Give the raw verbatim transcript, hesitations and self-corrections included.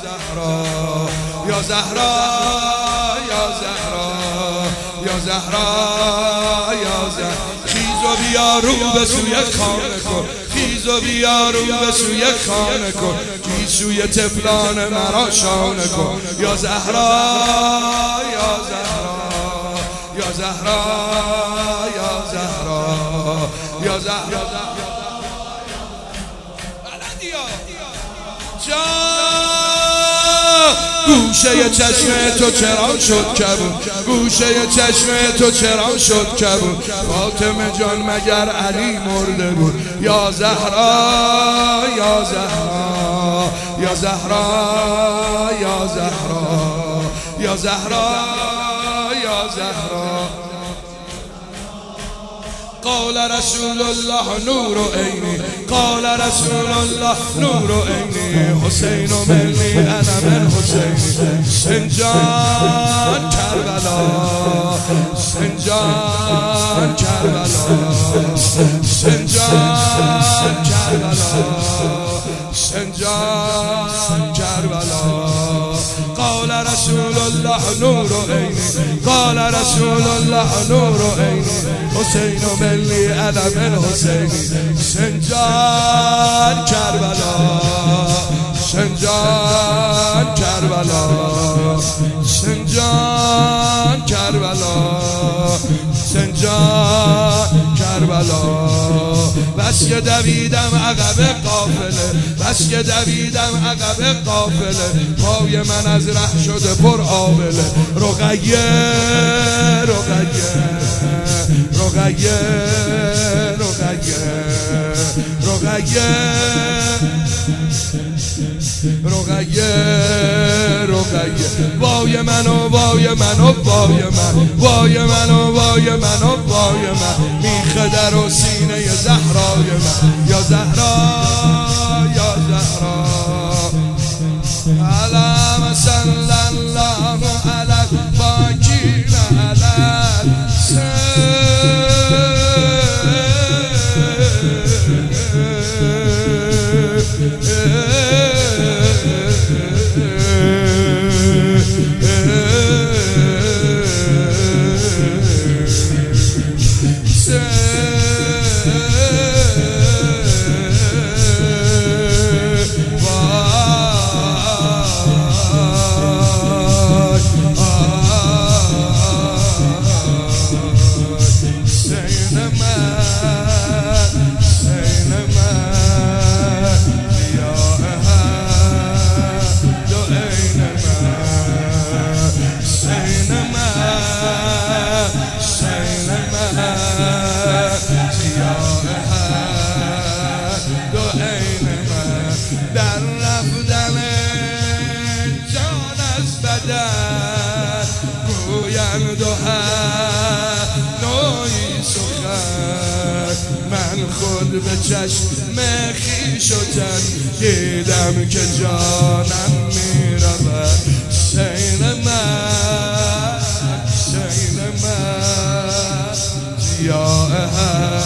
زهرا یا زهرا یا زهرا یا زهرا یا زهرا خیز و بیا رو به سوی خانه کن خیز و بیا رو به سوی خانه کن گیسوی طفلان مرا شانه کن یا زهرا یا زهرا یا زهرا یا زهرا یا زهرا گوشه چشم تو چرا شد کبون گوشه چشم تو چرا شد کبون فاطمه جان مگر علی مرده بود یا زهرا یا زهرا یا زهرا یا زهرا یا زهرا یا زهرا قال رسول الله نور عینی قال رسول الله نور عینی حسین و ملی انا من حسینی سنجان کربلا سنجان کربلا سنجان کربلا سنجان کربلا قال رسول الله نور عینی قال رسول الله نور عینی حسین و ملی انا من حسینی سنجان کربلا سنجان کربلا سنجان کربلا سنجان کربلا بس که دویدم عقب قافله بس که دویدم عقب قافله پای من از ره شده پر آبله رقیه رقیه رقیه رقیه رقیه رقیه رقیه وای منو وای منو وای من وای منو وای منو وای من میخه در و سینه زهرای من یا زهرا یا زهرا علم صلی الله علی باکین علی در رفتن جان از بدن گویند و هنوی سخن من خود به چشم خویش و تن دیدم که جانم میرود سین من سین من سیاه